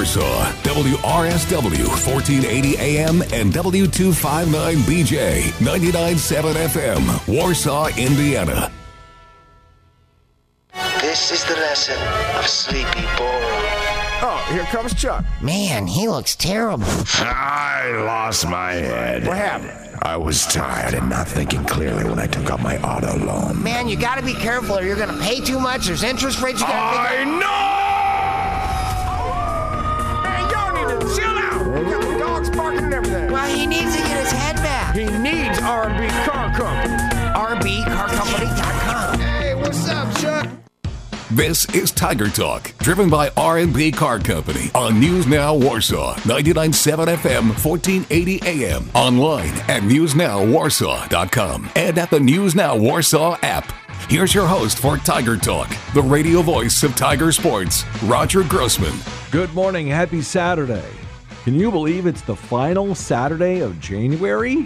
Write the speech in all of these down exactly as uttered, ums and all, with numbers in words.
Warsaw, W R S W fourteen eighty A M and W two fifty-nine B J, ninety-nine point seven F M, Warsaw, Indiana. This is the lesson of Sleepy Boro. Oh, here comes Chuck. Man, he looks terrible. I lost my head. What happened? I was tired and not thinking clearly when I took out my auto loan. Man, you gotta be careful or you're gonna pay too much. There's interest rates you gotta I pick Hey, y'all need to chill out. You got the dogs barking and everything. Well, he needs to get his head back. He needs R and B Car Company. R B car company dot com. Hey, what's up, Chuck? This is Tiger Talk, driven by R and B Car Company on News Now Warsaw, ninety-nine point seven F M, fourteen eighty A M, online at news now warsaw dot com and at the News Now Warsaw app. Here's your host for Tiger Talk, the radio voice of Tiger Sports, Roger Grossman. Good morning. Happy Saturday. Can you believe it's the final Saturday of January?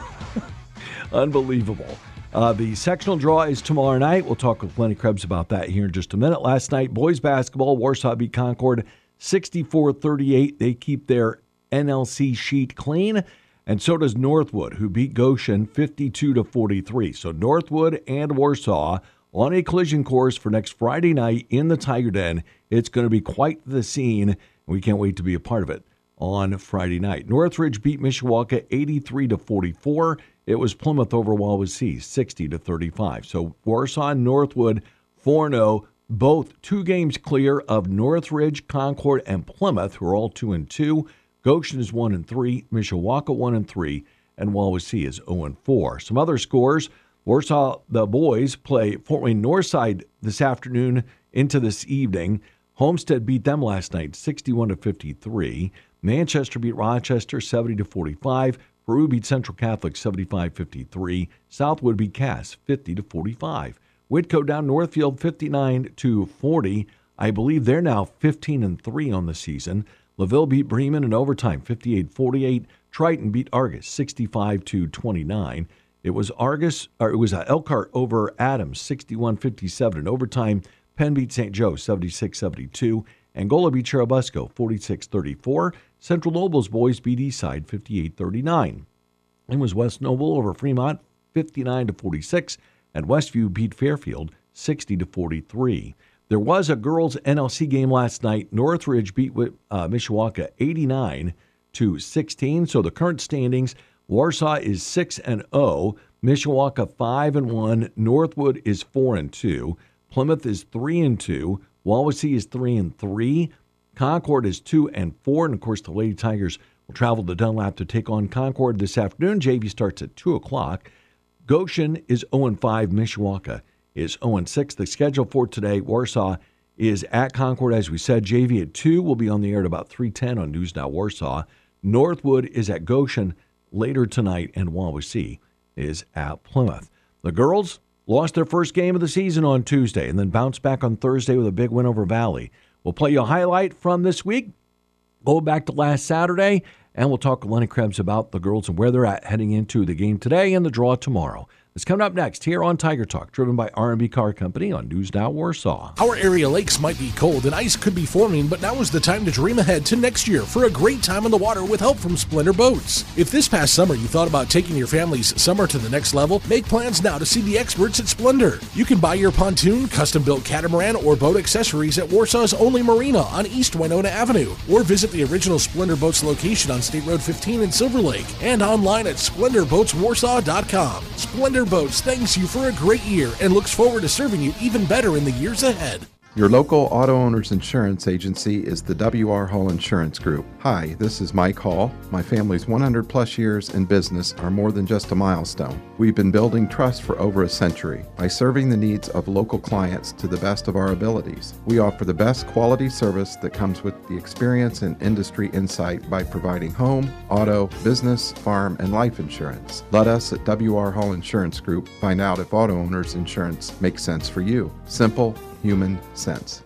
Unbelievable. Uh, the sectional draw is tomorrow night. We'll talk with Lenny Krebs about that here in just a minute. Last night, boys basketball, Warsaw beat Concord sixty-four thirty-eight. They keep their N L C sheet clean, and so does Northwood, who beat Goshen fifty-two to forty-three. So Northwood and Warsaw on a collision course for next Friday night in the Tiger Den. It's going to be quite the scene, and we can't wait to be a part of it on Friday night. Northridge beat Mishawaka eighty-three to forty-four. It was Plymouth over Wawasee, sixty to thirty-five. So Warsaw and Northwood, four and oh, both two games clear of Northridge, Concord, and Plymouth, who are all two and two. Goshen is one and three, Mishawaka one and three, and Wawasee is oh and four. Some other scores: Warsaw, the boys play Fort Wayne Northside this afternoon into this evening. Homestead beat them last night, sixty-one to fifty-three. Manchester beat Rochester, seventy to forty-five. Peru beat Central Catholic seventy-five fifty-three. Southwood beat Cass fifty to forty-five. Whitco down Northfield fifty-nine to forty. I believe they're now fifteen and three on the season. LaVille beat Bremen in overtime fifty-eight forty-eight. Triton beat Argus sixty-five to twenty-nine. It was Argus or it was Elkhart over Adams sixty-one fifty-seven in overtime. Penn beat Saint Joe seventy-six seventy-two. Angola beat Cherubusco forty-six thirty-four. Central Noble's boys beat Eastside fifty-eight thirty-nine. It was West Noble over Fremont fifty-nine to forty-six, and Westview beat Fairfield sixty to forty-three. There was a girls' N L C game last night. Northridge beat uh, Mishawaka eighty-nine to sixteen. So the current standings: Warsaw is six and oh, Mishawaka five and one, Northwood is four and two, Plymouth is three and two. Wawasee is three and three. Concord is two and four. And, of course, the Lady Tigers will travel to Dunlap to take on Concord this afternoon. J V starts at two o'clock. Goshen is oh and five. Mishawaka is oh and six. The schedule for today: Warsaw is at Concord, as we said. J V at two will be on the air at about three ten on News Now Warsaw. Northwood is at Goshen later tonight, and Wawasee is at Plymouth. The girls lost their first game of the season on Tuesday and then bounced back on Thursday with a big win over Valley. We'll play you a highlight from this week, go back to last Saturday, and we'll talk to Lenny Krebs about the girls and where they're at heading into the game today and the draw tomorrow. It's coming up next here on Tiger Talk, driven by R and B Car Company on News Now Warsaw. Our area lakes might be cold and ice could be forming, but now is the time to dream ahead to next year for a great time on the water with help from Splendor Boats. If this past summer you thought about taking your family's summer to the next level, make plans now to see the experts at Splendor. You can buy your pontoon, custom-built catamaran, or boat accessories at Warsaw's only marina on East Winona Avenue, or visit the original Splendor Boats location on State Road fifteen in Silver Lake and online at splendor boats warsaw dot com. Splendor Boats thanks you for a great year and looks forward to serving you even better in the years ahead. Your local auto owner's insurance agency is the W R Hall Insurance Group. Hi, this is Mike Hall. My family's one hundred plus years in business are more than just a milestone. We've been building trust for over a century by serving the needs of local clients to the best of our abilities. We offer the best quality service that comes with the experience and industry insight by providing home, auto, business, farm, and life insurance. Let us at W R Hall Insurance Group find out if auto owner's insurance makes sense for you. Simple, human sense.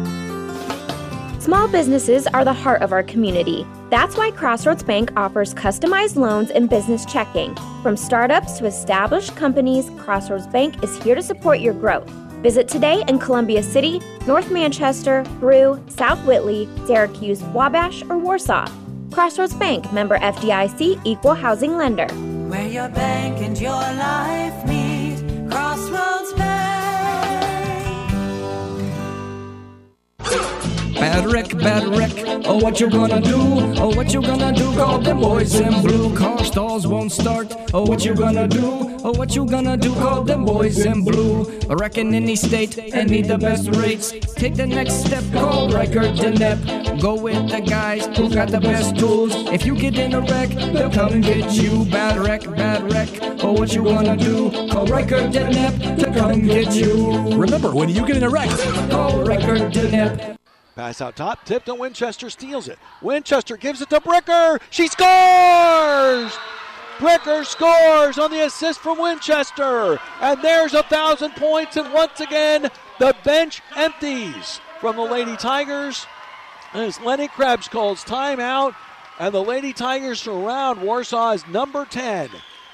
Small businesses are the heart of our community. That's why Crossroads Bank offers customized loans and business checking. From startups to established companies, Crossroads Bank is here to support your growth. Visit today in Columbia City, North Manchester, Brew, South Whitley, Syracuse, Wabash, or Warsaw. Crossroads Bank, member F D I C, equal housing lender. Where your bank and your life meet, Crossroads Bank. Bad wreck, bad wreck, oh what you gonna do, oh what you gonna do, call them boys in blue, car stalls won't start, oh what you gonna do, oh what you gonna do, call them boys in blue, wrecking any state and need the best rates, take the next step, call Riker Denep, go with the guys who got the best tools, if you get in a wreck, they'll come get you, bad wreck, bad wreck, oh what you gonna do, call Riker Denep to come get you. Remember, when you get in a wreck, call Riker Denep. Pass out top, tipped, and Winchester steals it. Winchester gives it to Bricker. She scores! Bricker scores on the assist from Winchester. And there's a thousand points, and once again, the bench empties from the Lady Tigers. As Lenny Krebs calls timeout, and the Lady Tigers surround Warsaw's number ten,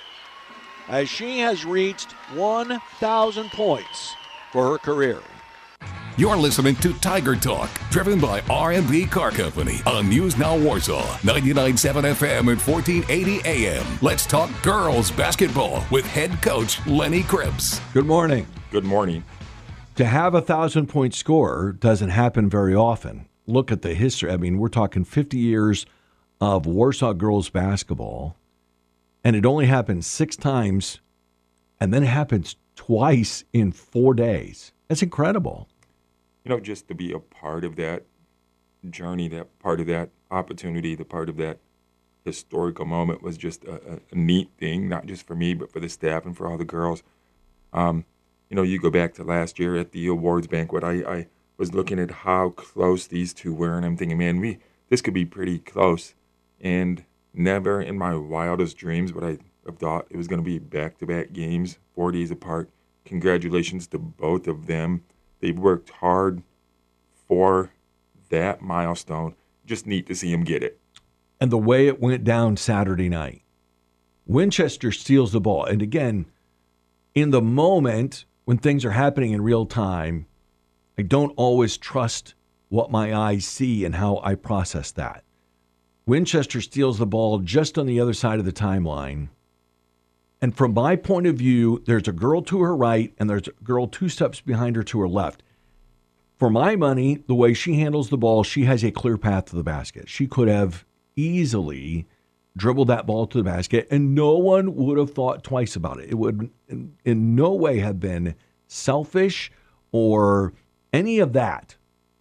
as she has reached one thousand points for her career. You're listening to Tiger Talk, driven by R and B Car Company on News Now Warsaw, ninety-nine point seven F M and fourteen eighty A M. Let's talk girls basketball with head coach Lenny Krebs. Good morning. Good morning. To have a thousand-point scorer doesn't happen very often. Look at the history. I mean, we're talking fifty years of Warsaw girls basketball, and it only happens six times, and then it happens twice in four days. That's incredible. You know, just to be a part of that journey, that part of that opportunity, the part of that historical moment was just a, a neat thing, not just for me, but for the staff and for all the girls. Um, you know, you go back to last year at the awards banquet, I, I was looking at how close these two were, and I'm thinking, man, we this could be pretty close. And never in my wildest dreams would I have thought it was going to be back-to-back games, four days apart. Congratulations to both of them. They've worked hard for that milestone. Just neat to see them get it. And the way it went down Saturday night, Winchester steals the ball. And again, in the moment when things are happening in real time, I don't always trust what my eyes see and how I process that. Winchester steals the ball just on the other side of the timeline. And from my point of view, there's a girl to her right and there's a girl two steps behind her to her left. For my money, the way she handles the ball, she has a clear path to the basket. She could have easily dribbled that ball to the basket, and no one would have thought twice about it. It would in, in no way have been selfish or any of that.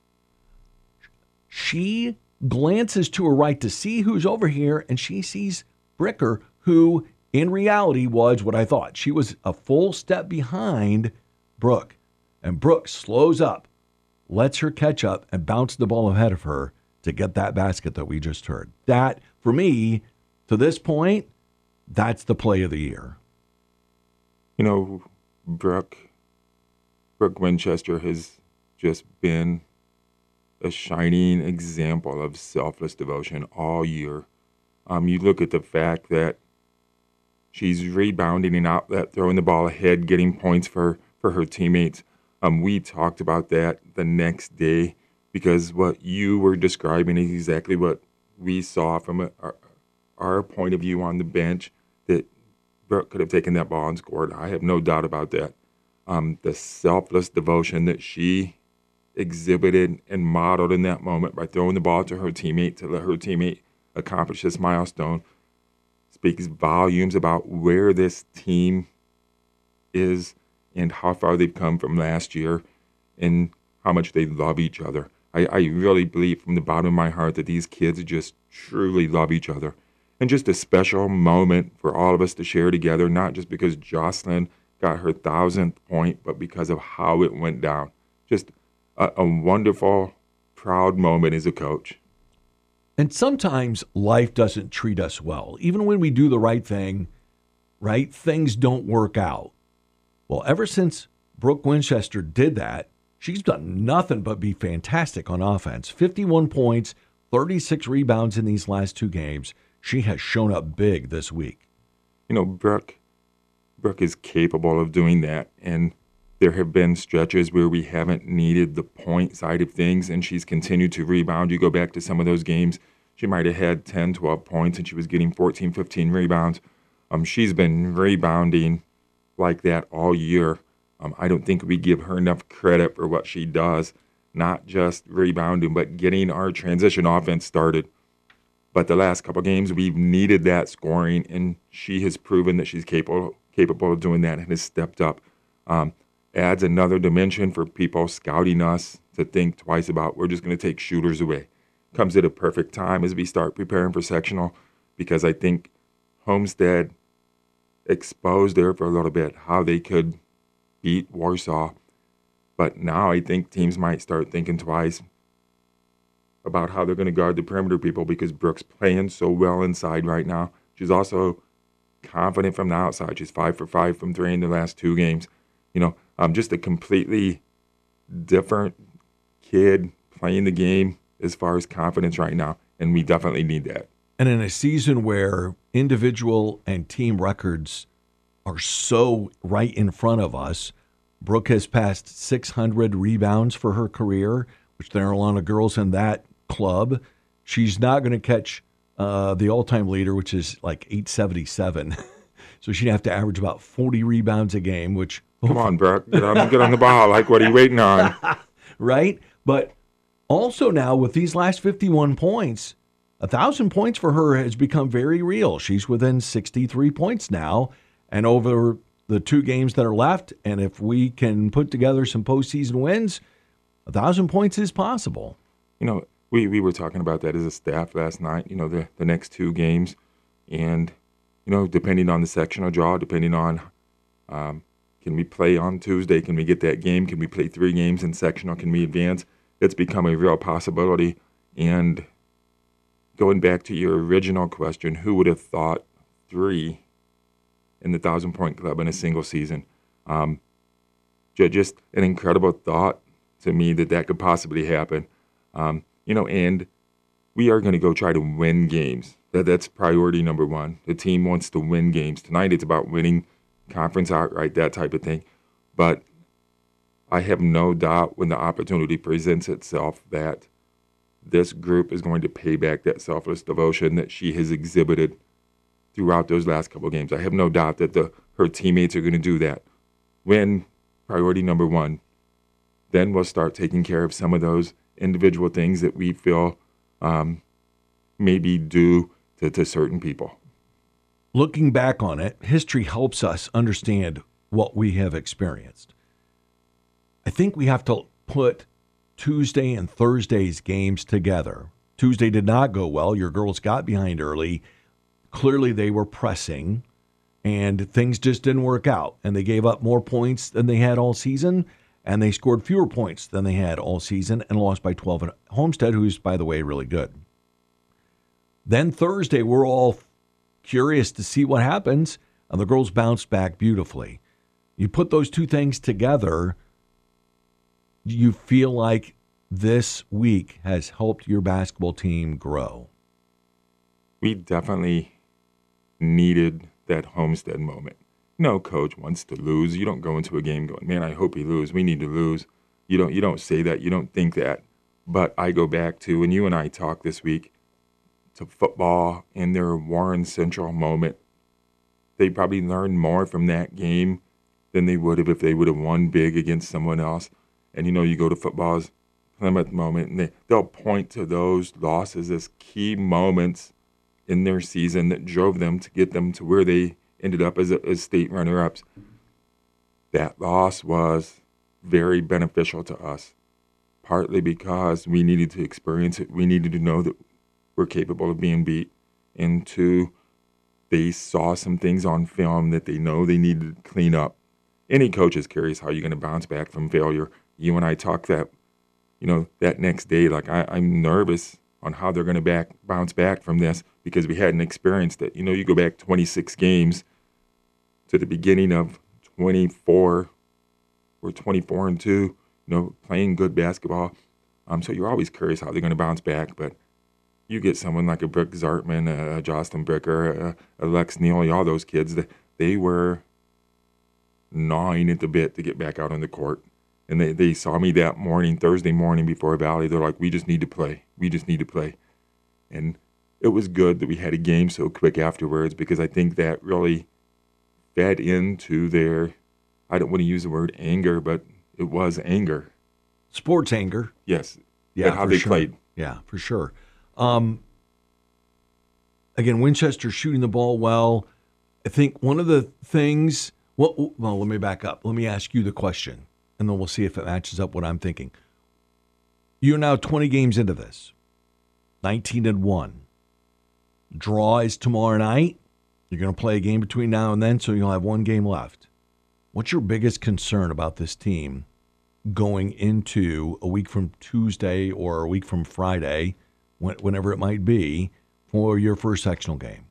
She glances to her right to see who's over here, and she sees Bricker, who in reality was what I thought. She was a full step behind Brooke. And Brooke slows up, lets her catch up, and bounce the ball ahead of her to get that basket that we just heard. That, for me, to this point, that's the play of the year. You know, Brooke, Brooke Winchester has just been a shining example of selfless devotion all year. Um, you look at the fact that she's rebounding and outlet, throwing the ball ahead, getting points for, for her teammates. Um, we talked about that the next day because what you were describing is exactly what we saw from a, our, our point of view on the bench, that Brooke could have taken that ball and scored. I have no doubt about that. Um, the selfless devotion that she exhibited and modeled in that moment by throwing the ball to her teammate to let her teammate accomplish this milestone speaks volumes about where this team is and how far they've come from last year and how much they love each other. I, I really believe from the bottom of my heart that these kids just truly love each other. And just a special moment for all of us to share together, not just because Jocelyn got her thousandth point, but because of how it went down. Just a, a wonderful, proud moment as a coach. And sometimes life doesn't treat us well. Even when we do the right thing, right, things don't work out. Well, ever since Brooke Winchester did that, she's done nothing but be fantastic on offense. fifty-one points, thirty-six rebounds in these last two games. She has shown up big this week. You know, Brooke, Brooke is capable of doing that. And there have been stretches where we haven't needed the point side of things, and she's continued to rebound. You go back to some of those games, she might have had ten, twelve points, and she was getting fourteen, fifteen rebounds. Um, she's been rebounding like that all year. Um, I don't think we give her enough credit for what she does, not just rebounding, but getting our transition offense started. But the last couple games, we've needed that scoring, and she has proven that she's capable capable of doing that and has stepped up. Um, adds another dimension for people scouting us to think twice about, we're just going to take shooters away. Comes at a perfect time as we start preparing for sectional, because I think Homestead exposed her for a little bit how they could beat Warsaw. But now I think teams might start thinking twice about how they're going to guard the perimeter people, because Brooke's playing so well inside right now. She's also confident from the outside. She's five for five from three in the last two games. You know, um, just a completely different kid playing the game as far as confidence right now, and we definitely need that. And in a season where individual and team records are so right in front of us, Brooke has passed six hundred rebounds for her career, which there are a lot of girls in that club. She's not going to catch uh, the all-time leader, which is like eight seventy-seven. So she'd have to average about forty rebounds a game, which... Come on, Brooke. Get on, get on the ball. Like, what are you waiting on? Right? But also now, with these last fifty-one points, one thousand points for her has become very real. She's within sixty-three points now. And over the two games that are left, and if we can put together some postseason wins, one thousand points is possible. You know, we, we were talking about that as a staff last night, you know, the, the next two games. And, you know, depending on the sectional draw, depending on um, can we play on Tuesday, can we get that game, can we play three games in sectional, can we advance, it's become a real possibility. And going back to your original question, who would have thought three in the thousand-point club in a single season? Um, just an incredible thought to me that that could possibly happen. Um, you know, and we are going to go try to win games. That That's priority number one. The team wants to win games. Tonight it's about winning conference outright, that type of thing. But I have no doubt when the opportunity presents itself that this group is going to pay back that selfless devotion that she has exhibited throughout those last couple of games. I have no doubt that the her teammates are going to do that. Win, priority number one. Then we'll start taking care of some of those individual things that we feel um, maybe due to, to certain people. Looking back on it, history helps us understand what we have experienced. I think we have to put Tuesday and Thursday's games together. Tuesday did not go well. Your girls got behind early. Clearly they were pressing, and things just didn't work out. And they gave up more points than they had all season, and they scored fewer points than they had all season and lost by twelve at Homestead, who's, by the way, really good. Then Thursday, we're all curious to see what happens, and the girls bounced back beautifully. You put those two things together, you feel like this week has helped your basketball team grow. We definitely needed that Homestead moment. No coach wants to lose. You don't go into a game going, man, I hope we lose. We need to lose. You don't you don't say that. You don't think that. But I go back to, and you and I talked this week, to football and their Warren Central moment. They probably learned more from that game than they would have if they would have won big against someone else. And, you know, you go to football's Plymouth moment, and they, they'll point to those losses as key moments in their season that drove them to get them to where they ended up as, a, as state runner-ups. That loss was very beneficial to us, partly because we needed to experience it. We needed to know that we're capable of being beat. And two, they saw some things on film that they know they needed to clean up. Any coach is curious how you're going to bounce back from failure. You and I talked that, you know, that next day, like I, I'm nervous on how they're going to back bounce back from this because we hadn't experienced it. You know, you go back twenty-six games to the beginning of twenty-four or twenty-four and two, you know, playing good basketball. Um, so you're always curious how they're going to bounce back. But you get someone like a Brooke Zartman, a Jocelyn Bricker, a, a Lex Neely, all those kids, that they were gnawing at the bit to get back out on the court. And they, they saw me that morning, Thursday morning before Valley. They're like, we just need to play. We just need to play. And it was good that we had a game so quick afterwards, because I think that really fed into their, I don't want to use the word anger, but it was anger. Sports anger. Yes. Yeah, at how for they sure. played. Yeah, for sure. Um, again, Winchester shooting the ball well. I think one of the things, well, well, let me back up. Let me ask you the question, and then we'll see if it matches up what I'm thinking. You're now twenty games into this, nineteen and one. Draw is tomorrow night. You're going to play a game between now and then, so you'll have one game left. What's your biggest concern about this team going into a week from Tuesday or a week from Friday, whenever it might be, for your first sectional game?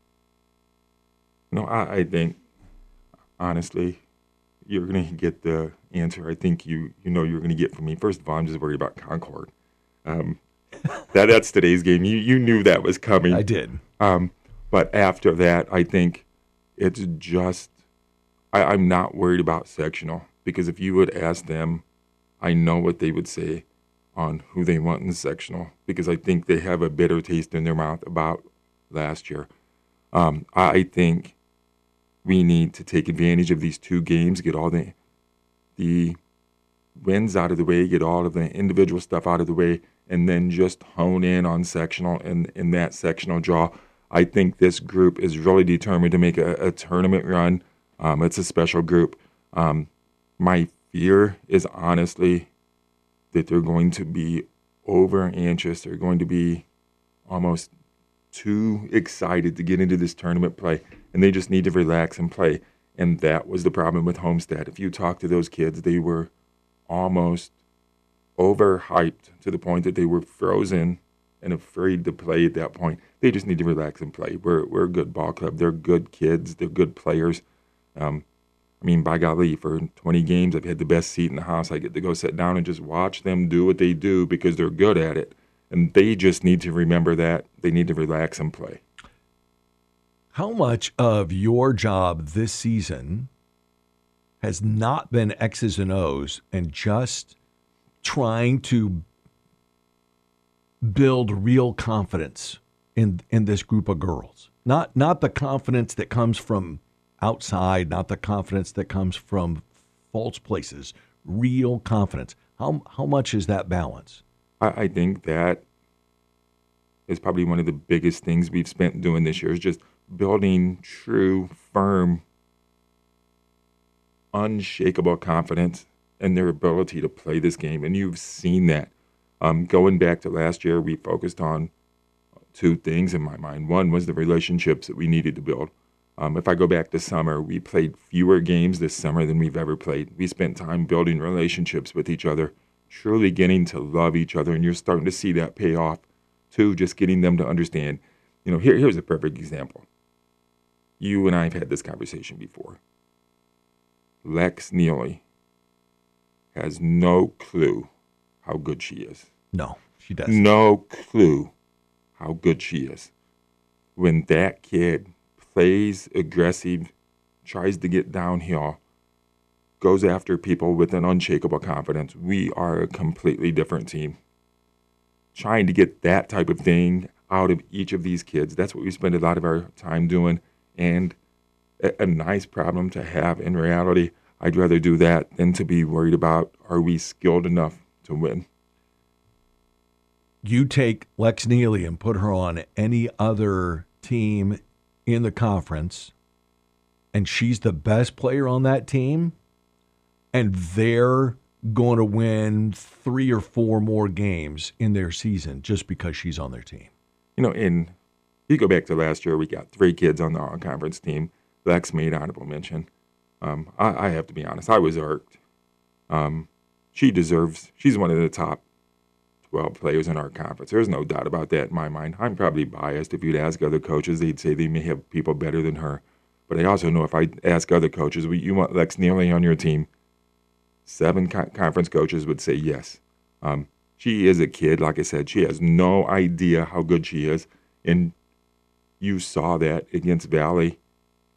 No, I, I think, honestly, you're going to get the answer I think you you know you're going to get from me. First of all, I'm just worried about Concord. Um, that That's today's game. You you knew that was coming. I did. Um, but after that, I think it's just, I, I'm not worried about sectional, because if you would ask them, I know what they would say on who they want in the sectional, because I think they have a bitter taste in their mouth about last year. Um, I think we need to take advantage of these two games, get all the the wins out of the way, get all of the individual stuff out of the way, and then just hone in on sectional and in that sectional draw. I think this group is really determined to make a, a tournament run. Um, it's a special group. Um, my fear is honestly that they're going to be over anxious. They're going to be almost too excited to get into this tournament play, and they just need to relax and play. And that was the problem with Homestead. If you talk to those kids, they were almost overhyped to the point that they were frozen and afraid to play at that point. They just need to relax and play. We're we're a good ball club. They're good kids. They're good players. Um, I mean, by golly, for twenty games, I've had the best seat in the house. I get to go sit down and just watch them do what they do because they're good at it. And they just need to remember that. They need to relax and play. How much of your job this season has not been X's and O's and just trying to build real confidence in in this group of girls? Not not the confidence that comes from outside, not the confidence that comes from false places, real confidence. How how much is that balance? I, I think that is probably one of the biggest things we've spent doing this year, is just building true, firm, unshakable confidence in their ability to play this game. And you've seen that. Um, going back to last year, we focused on two things in my mind. One was the relationships that we needed to build. Um, if I go back to summer, we played fewer games this summer than we've ever played. We spent time building relationships with each other, truly getting to love each other, and you're starting to see that pay off, too, just getting them to understand. You know, here, here's a perfect example. You and I have had this conversation before. Lex Neely has no clue how good she is. No, she doesn't. No clue how good she is. When that kid plays aggressive, tries to get downhill, goes after people with an unshakable confidence, we are a completely different team. Trying to get that type of thing out of each of these kids, that's what we spend a lot of our time doing, and a, a nice problem to have in reality. I'd rather do that than to be worried about, are we skilled enough to win? You take Lex Neely and put her on any other team in the conference, and she's the best player on that team, and they're going to win three or four more games in their season just because she's on their team. You know, in you go back to last year, we got three kids on the all-conference team. Lex made honorable mention. Um, I, I have to be honest, I was irked. Um, she deserves, she's one of the top twelve players in our conference. There's no doubt about that in my mind. I'm probably biased. If you'd ask other coaches, they'd say they may have people better than her. But I also know if I ask other coaches, well, you want Lex Neely on your team, seven co- conference coaches would say yes. Um, she is a kid. Like I said, she has no idea how good she is. And you saw that against Valley.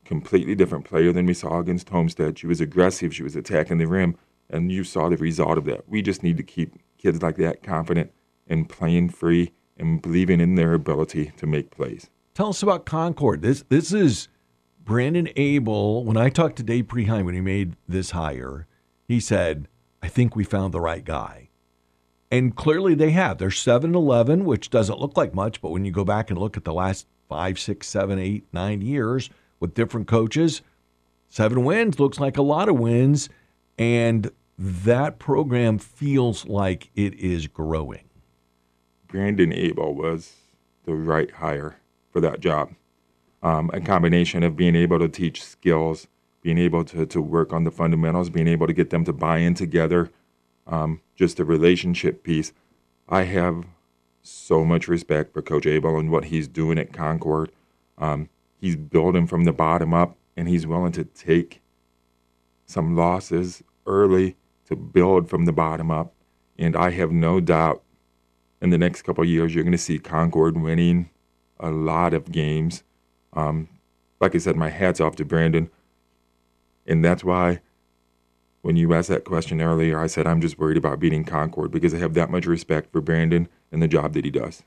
completely different player than we saw against Homestead. She was aggressive. She was attacking the rim, and you saw the result of that. We just need to keep kids like that confident and playing free and believing in their ability to make plays. Tell us about Concord. This this is Brandon Abel. When I talked to Dave Preheim when he made this hire, he said, I think we found the right guy. And clearly they have. They're seven and eleven, which doesn't look like much, but when you go back and look at the last five, six, seven, eight, nine years with different coaches, seven wins looks like a lot of wins, and that program feels like it is growing. Brandon Abel was the right hire for that job. Um, a combination of being able to teach skills, being able to, to work on the fundamentals, being able to get them to buy in together, um, just a relationship piece. I have so much respect for Coach Abel and what he's doing at Concord. Um, he's building from the bottom up, and he's willing to take some losses early to build from the bottom up. And I have no doubt in the next couple of years you're going to see Concord winning a lot of games. Um, like I said, my hat's off to Brandon. And that's why when you asked that question earlier, I said I'm just worried about beating Concord because I have that much respect for Brandon and the job that he does.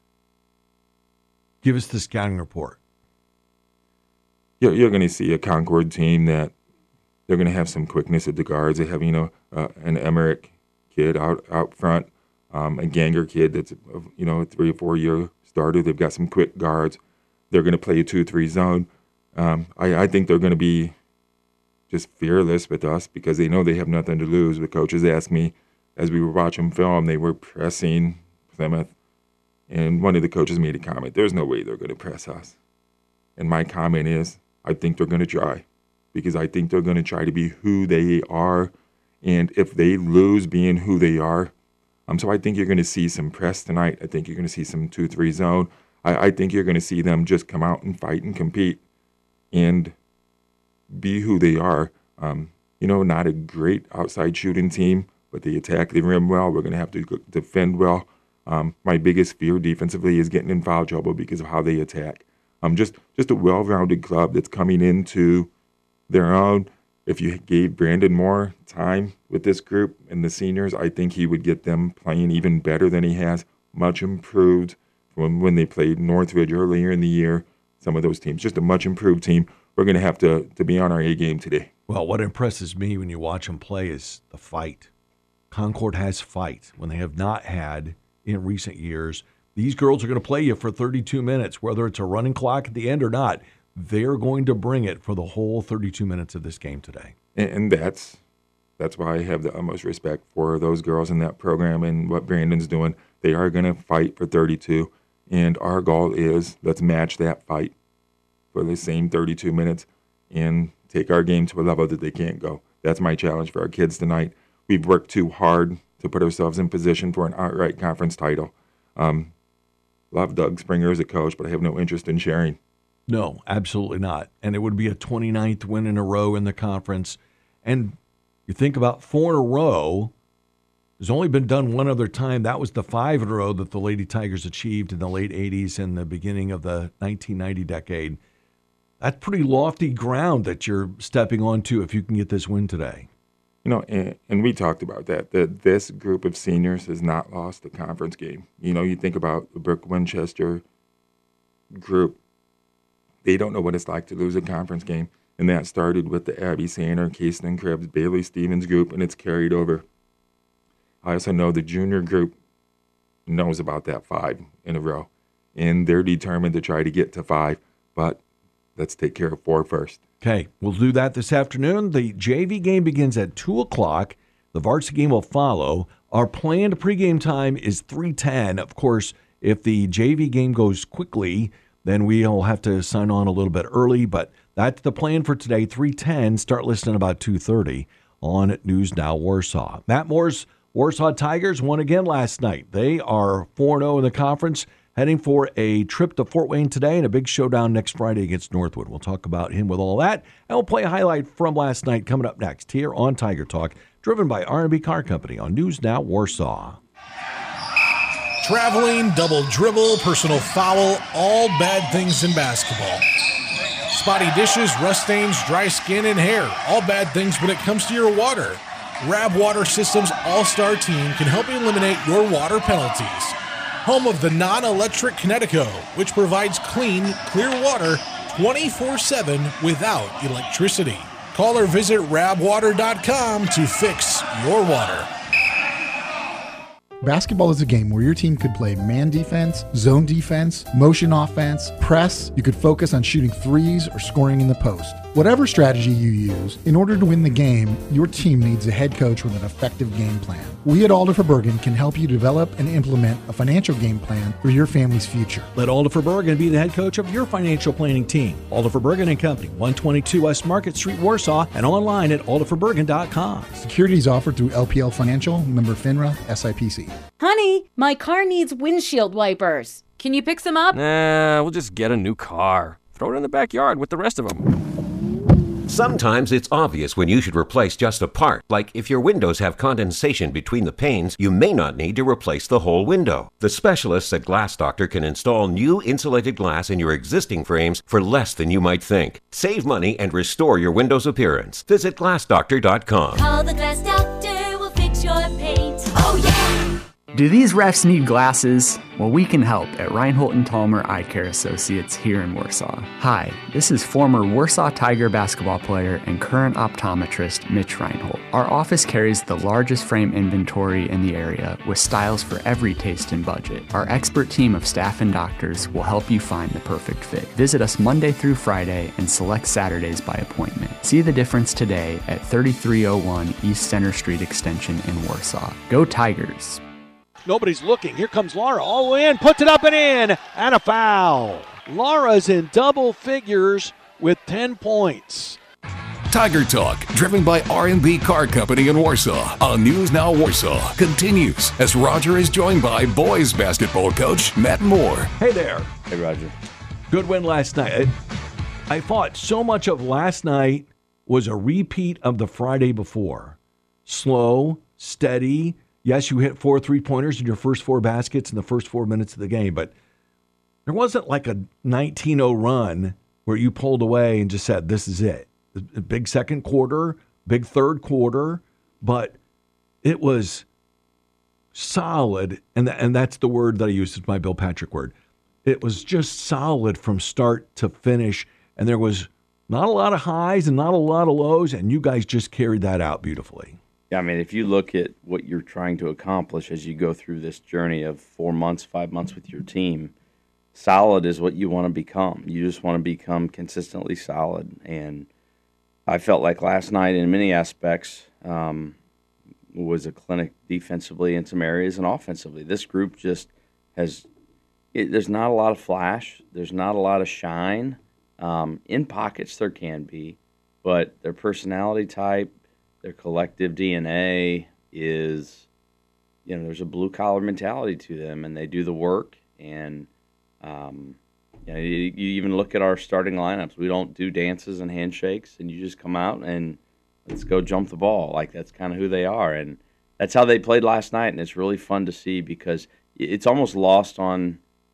Give us the scouting report. You're, you're going to see a Concord team that they're going to have some quickness at the guards. They have, you know, uh, an Emmerich kid out, out front, um, a Ganger kid that's, you know, a three or four-year starter. They've got some quick guards. They're going to play a two three zone. Um, I, I think they're going to be just fearless with us because they know they have nothing to lose. The coaches asked me as we were watching film, they were pressing Plymouth, and one of the coaches made a comment, there's no way they're going to press us. And my comment is, I think they're going to try because I think they're going to try to be who they are, and if they lose being who they are, um, so I think you're going to see some press tonight. I think you're going to see some two three zone. I, I think you're going to see them just come out and fight and compete and be who they are. Um, you know, not a great outside shooting team, but they attack the rim well. We're going to have to defend well. Um, my biggest fear defensively is getting in foul trouble because of how they attack. Um, just just a well-rounded club that's coming into their own. If you gave Brandon more time with this group and the seniors, I think he would get them playing even better than he has, much improved from when they played Northridge earlier in the year. Some of those teams, just a much improved team. We're going to have to, to be on our A game today. Well, what impresses me when you watch them play is the fight. Concord has fight when they have not had in recent years. These girls are going to play you for thirty-two minutes, whether it's a running clock at the end or not. They're going to bring it for the whole thirty-two minutes of this game today. And, and that's that's why I have the utmost respect for those girls in that program and what Brandon's doing. They are going to fight for thirty-two, and our goal is let's match that fight for the same thirty-two minutes and take our game to a level that they can't go. That's my challenge for our kids tonight. We've worked too hard to put ourselves in position for an outright conference title. Um, love Doug Springer as a coach, but I have no interest in sharing. No, absolutely not. And it would be a twenty-ninth win in a row in the conference. And you think about four in a row, there's only been done one other time. That was the five in a row that the Lady Tigers achieved in the late eighties and the beginning of the nineteen ninety decade. That's pretty lofty ground that you're stepping onto if you can get this win today. You know, and, and we talked about that, that this group of seniors has not lost a conference game. You know, you think about the Brooke Winchester group, they don't know what it's like to lose a conference game. And that started with the Abby Sander, Kason Krebs, Bailey Stevens group, and it's carried over. I also know the junior group knows about that five in a row, and they're determined to try to get to five, but let's take care of four first. Okay, we'll do that this afternoon. The J V game begins at two o'clock. The varsity game will follow. Our planned pregame time is three ten. Of course, if the J V game goes quickly, then we'll have to sign on a little bit early, but that's the plan for today, three ten. Start listening about two thirty on News Now Warsaw. Matt Moore's Warsaw Tigers won again last night. They are four and oh in the conference, heading for a trip to Fort Wayne today and a big showdown next Friday against Northwood. We'll talk about him with all that, and we'll play a highlight from last night coming up next here on Tiger Talk, driven by R and B Car Company on News Now Warsaw. Traveling, double dribble, personal foul, all bad things in basketball. spotty dishes, rust stains, dry skin, and hair. All bad things when it comes to your water. Rab Water Systems All-Star Team can help eliminate your water penalties. Home of the non-electric Connecticut, which provides clean, clear water twenty-four seven without electricity. Call or visit rab water dot com to fix your water. Basketball is a game where your team could play man defense, zone defense, motion offense, press. You could focus on shooting threes or scoring in the post. Whatever strategy you use, in order to win the game, your team needs a head coach with an effective game plan. We at Alder for Bergen can help you develop and implement a financial game plan for your family's future. Let Alder for Bergen be the head coach of your financial planning team. Alder for Bergen and Company, one twenty-two West Market Street, Warsaw, and online at alder for bergen dot com. Securities offered through L P L Financial, member FINRA, S I P C. Honey, my car needs windshield wipers. Can you pick some up? Nah, we'll just get a new car. Throw it in the backyard with the rest of them. Sometimes it's obvious when you should replace just a part. Like if your windows have condensation between the panes, you may not need to replace the whole window. The specialists at Glass Doctor can install new insulated glass in your existing frames for less than you might think. Save money and restore your window's appearance. Visit glass doctor dot com. Call the Glass Doctor, we'll fix your paint. Oh yeah! Do these refs need glasses? Well, we can help at Reinhold and Talmer Eye Care Associates here in Warsaw. Hi, this is former Warsaw Tiger basketball player and current optometrist Mitch Reinhold. Our office carries the largest frame inventory in the area with styles for every taste and budget. Our expert team of staff and doctors will help you find the perfect fit. Visit us Monday through Friday and select Saturdays by appointment. See the difference today at thirty-three oh one East Center Street Extension in Warsaw. Go Tigers! Nobody's looking. Here comes Laura all the way in, puts it up and in, and a foul. Laura's in double figures with ten points. Tiger Talk, driven by R and B Car Company in Warsaw, on News Now Warsaw, continues as Roger is joined by boys basketball coach Matt Moore. Hey there. Hey, Roger. Good win last night. I, I thought so much of last night was a repeat of the Friday before. Slow, steady. Yes, you hit four three-pointers in your first four baskets in the first four minutes of the game, but there wasn't like a nineteen oh run where you pulled away and just said, this is it. A big second quarter, big third quarter, but it was solid, and th- and that's the word that I used. It's my Bill Patrick word. It was just solid from start to finish, and there was not a lot of highs and not a lot of lows, and you guys just carried that out beautifully. Yeah, I mean, if you look at what you're trying to accomplish as you go through this journey of four months, five months with your team, solid is what you want to become. You just want to become consistently solid. And I felt like last night, in many aspects, um, was a clinic defensively in some areas and offensively. This group just has it, – there's not a lot of flash. There's not a lot of shine. Um, in pockets there can be, but their personality type, their collective D N A is, you know, there's a blue-collar mentality to them, and they do the work. And, um, you know, you, you even look at our starting lineups. We don't do dances and handshakes, and you just come out and let's go jump the ball. Like, that's kind of who they are. And that's how they played last night, and it's really fun to see because it's almost lost on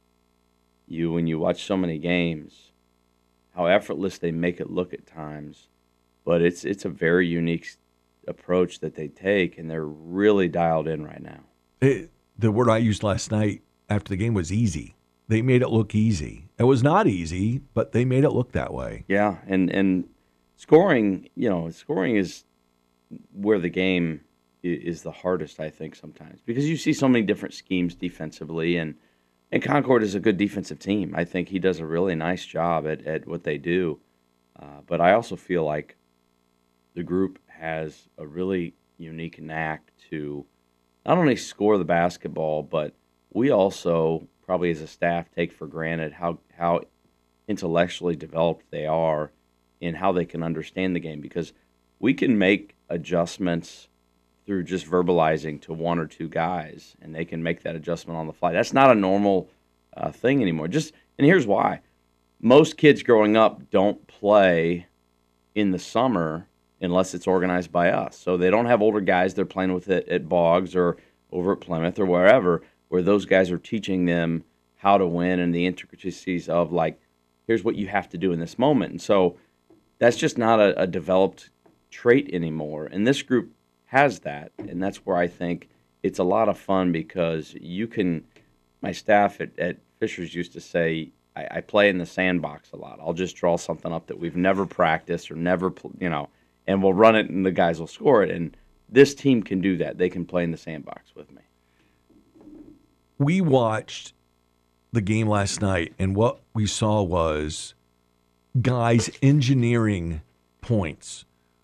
you when you watch so many games, how effortless they make it look at times. But it's it's a very unique approach that they take, and they're really dialed in right now. It, the word I used last night after the game was easy. They made it look easy. It was not easy, but they made it look that way. Yeah, and, and scoring, you know, scoring is where the game is the hardest, I think, sometimes, because you see so many different schemes defensively, and, and Concord is a good defensive team. I think he does a really nice job at, at what they do, uh, but I also feel like the group has a really unique knack to not only score the basketball, but we also probably as a staff take for granted how, how intellectually developed they are in how they can understand the game, because we can make adjustments through just verbalizing to one or two guys, and they can make that adjustment on the fly. That's not a normal uh, thing anymore. Just and here's why. Most kids growing up don't play in the summer unless it's organized by us. So they don't have older guys they're playing with it at Boggs or over at Plymouth or wherever, where those guys are teaching them how to win and the intricacies of, like, here's what you have to do in this moment. And so that's just not a, a developed trait anymore. And this group has that, and that's where I think it's a lot of fun because you can – my staff at, at Fishers used to say, I, I play in the sandbox a lot. I'll just draw something up that we've never practiced or never – you know, and we'll run it and the guys will score it. And this team can do that. They can play in the sandbox with me. We watched the game last night, and what we saw was guys engineering points,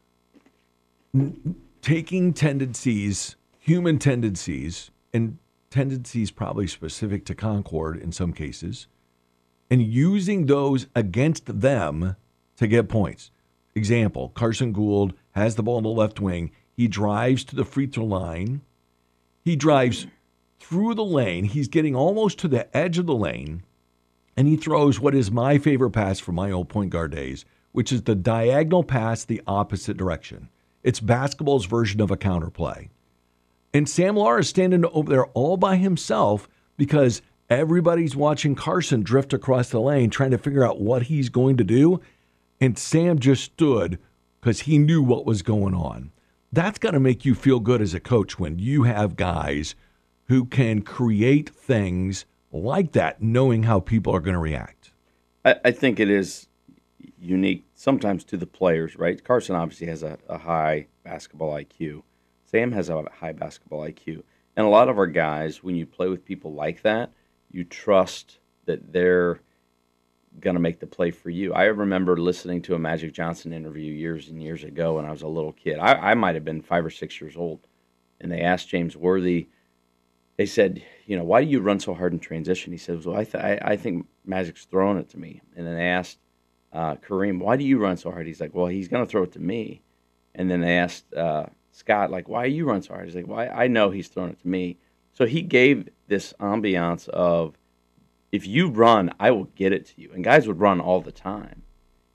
N- taking tendencies, human tendencies, and tendencies probably specific to Concord in some cases, and using those against them to get points. Example, Carson Gould has the ball in the left wing. He drives to the free throw line. He drives through the lane. He's getting almost to the edge of the lane, and he throws what is my favorite pass from my old point guard days, which is the diagonal pass the opposite direction. It's basketball's version of a counterplay. And Sam Lara is standing over there all by himself because everybody's watching Carson drift across the lane trying to figure out what he's going to do, and Sam just stood because he knew what was going on. That's got to make you feel good as a coach when you have guys who can create things like that, knowing how people are going to react. I, I think it is unique sometimes to the players, right? Carson obviously has a, a high basketball I Q. Sam has a high basketball I Q. And a lot of our guys, when you play with people like that, you trust that they're going to make the play for you. I remember listening to a Magic Johnson interview years and years ago when I was a little kid. I, I might have been five or six years old. And they asked James Worthy, they said, you know, why do you run so hard in transition? He said, well, I, th- I, I think Magic's throwing it to me. And then they asked uh, Kareem, why do you run so hard? He's like, well, he's going to throw it to me. And then they asked uh, Scott, like, why do you run so hard? He's like, well, I, I know he's throwing it to me. So he gave this ambiance of, if you run, I will get it to you. And guys would run all the time.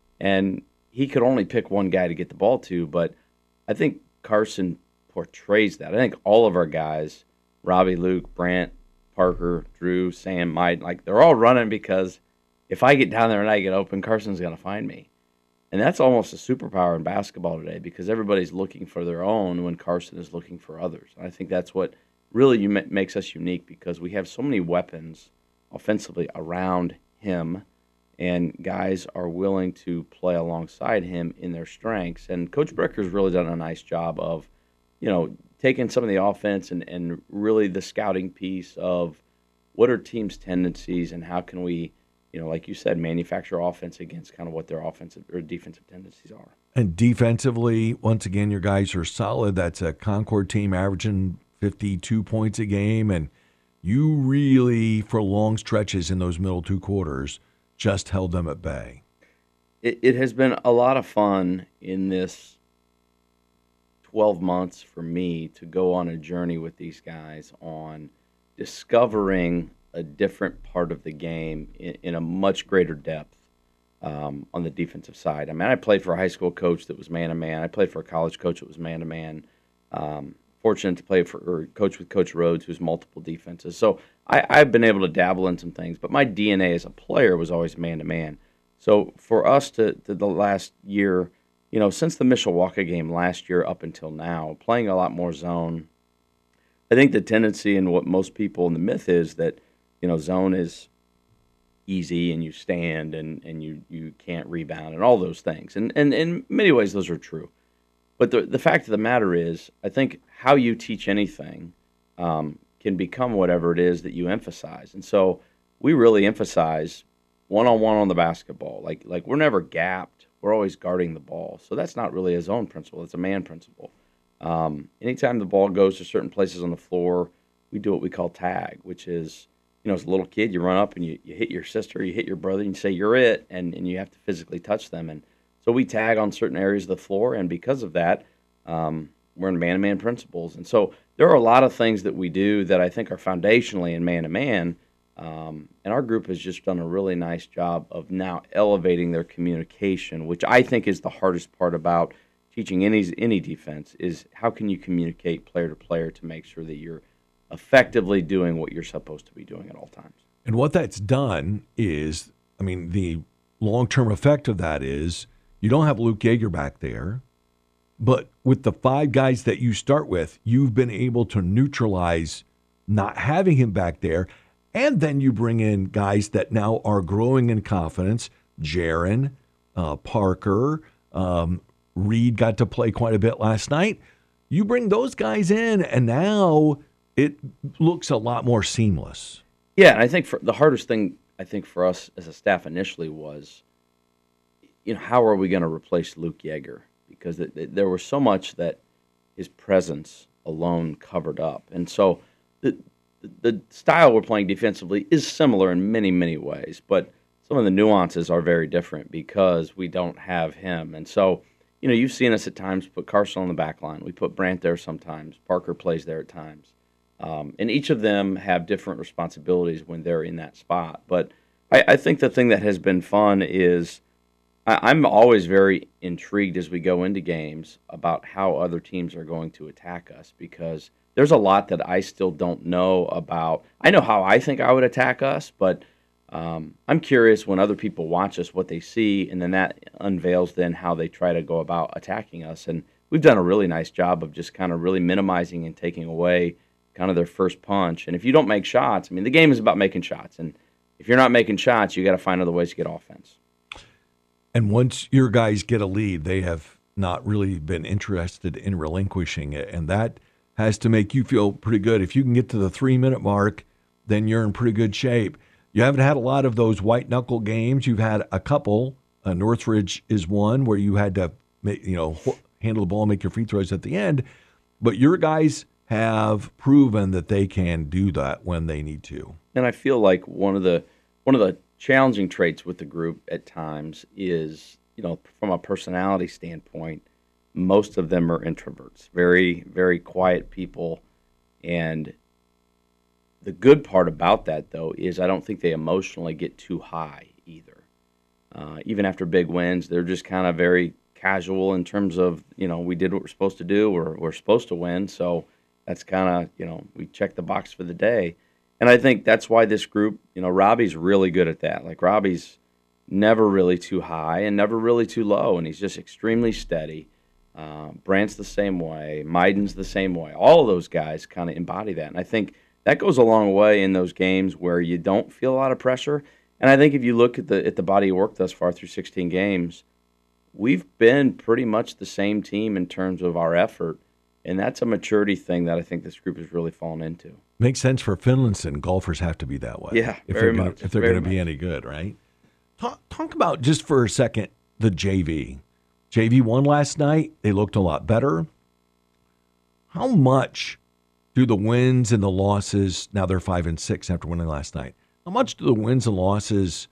And he could only pick one guy to get the ball to, but I think Carson portrays that. I think all of our guys, Robbie, Luke, Brant, Parker, Drew, Sam, Mike, like they're all running because if I get down there and I get open, Carson's going to find me. And that's almost a superpower in basketball today because everybody's looking for their own when Carson is looking for others. And I think that's what really you makes us unique because we have so many weapons offensively around him, and guys are willing to play alongside him in their strengths. And Coach Brecker's really done a nice job of, you know, taking some of the offense and, and really the scouting piece of what are teams' tendencies and how can we, you know, like you said, manufacture offense against kind of what their offensive or defensive tendencies are. And defensively, once again, your guys are solid. That's a Concord team averaging fifty-two points a game, and you really, for long stretches in those middle two quarters, just held them at bay. It, it has been a lot of fun in this twelve months for me to go on a journey with these guys on discovering a different part of the game in, in a much greater depth um, on the defensive side. I mean, I played for a high school coach that was man-to-man. I played for a college coach that was man-to-man. Um, fortunate to play for or coach with Coach Rhodes, who's multiple defenses. So I, I've been able to dabble in some things, but my D N A as a player was always man-to-man. So for us to, to the last year, you know, since the Mishawaka game last year up until now, playing a lot more zone, I think the tendency and what most people in the myth is that, you know, zone is easy and you stand and, and you, you can't rebound and all those things. And, and in many ways, those are true. But the the fact of the matter is, I think how you teach anything um, can become whatever it is that you emphasize. And so we really emphasize one-on-one on the basketball. Like like we're never gapped. We're always guarding the ball. So that's not really a zone principle. It's a man principle. Um, anytime the ball goes to certain places on the floor, we do what we call tag, which is, you know, as a little kid, you run up and you, you hit your sister, you hit your brother, and you say, you're it, and, and you have to physically touch them. And so we tag on certain areas of the floor, and because of that, um, we're in man-to-man principles. And so there are a lot of things that we do that I think are foundationally in man-to-man, um, and our group has just done a really nice job of now elevating their communication, which I think is the hardest part about teaching any any defense, is how can you communicate player to player to make sure that you're effectively doing what you're supposed to be doing at all times. And what that's done is, I mean, the long-term effect of that is you don't have Luke Yeager back there, but with the five guys that you start with, you've been able to neutralize not having him back there, and then you bring in guys that now are growing in confidence. Jaron, uh, Parker, um, Reed got to play quite a bit last night. You bring those guys in, and now it looks a lot more seamless. Yeah, and I think for, the hardest thing, I think, for us as a staff initially was, you know, how are we going to replace Luke Yeager? Because it, it, there was so much that his presence alone covered up. And so the, the the style we're playing defensively is similar in many, many ways, but some of the nuances are very different because we don't have him. And so, you know, you've seen us at times put Carson on the back line. We put Brant there sometimes. Parker plays there at times. Um, and each of them have different responsibilities when they're in that spot. But I, I think the thing that has been fun is I, I'm always very intrigued as we go into games about how other teams are going to attack us, because there's a lot that I still don't know about. I know how I think I would attack us, but um, I'm curious when other people watch us what they see, and then that unveils then how they try to go about attacking us. And we've done a really nice job of just kind of really minimizing and taking away kind of their first punch. And if you don't make shots, I mean, the game is about making shots. And if you're not making shots, you got to find other ways to get offense. And once your guys get a lead, they have not really been interested in relinquishing it. And that has to make you feel pretty good. If you can get to the three-minute mark, then you're in pretty good shape. You haven't had a lot of those white-knuckle games. You've had a couple. Uh, Northridge is one where you had to, you know, handle the ball, make your free throws at the end. But your guys have proven that they can do that when they need to. And I feel like one of the one of the challenging traits with the group at times is, you know, from a personality standpoint, most of them are introverts, very, very quiet people. And the good part about that, though, is I don't think they emotionally get too high either. Uh, even after big wins, they're just kind of very casual in terms of, you know, we did what we're supposed to do, or we're supposed to win, so that's kind of, you know, we check the box for the day. And I think that's why this group, you know, Robbie's really good at that. Like, Robbie's never really too high and never really too low, and he's just extremely steady. Uh, Brant's the same way. Maiden's the same way. All of those guys kind of embody that. And I think that goes a long way in those games where you don't feel a lot of pressure. And I think if you look at the at the body of work thus far through sixteen games, we've been pretty much the same team in terms of our effort. And that's a maturity thing that I think this group has really fallen into. Makes sense for Finlayson. Golfers have to be that way. Yeah, if very they're gonna, much. If they're very going to be any good, right? Talk, talk about, just for a second, the J V. J V won last night. They looked a lot better. How much do the wins and the losses, now they're five and six after winning last night, how much do the wins and losses